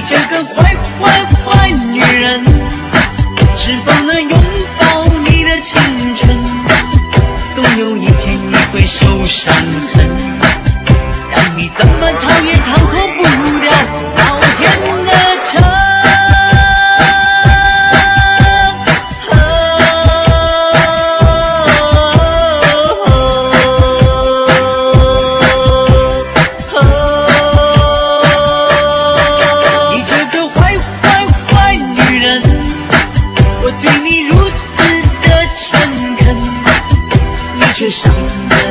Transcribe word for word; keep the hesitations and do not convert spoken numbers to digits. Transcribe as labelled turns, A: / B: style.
A: 这个坏坏坏女人，是否能拥抱你的青春？总有一天你会受伤痕，让你怎么逃也逃脱不了老天的城。你这个坏坏坏女人，我对你如此的诚恳，你却伤得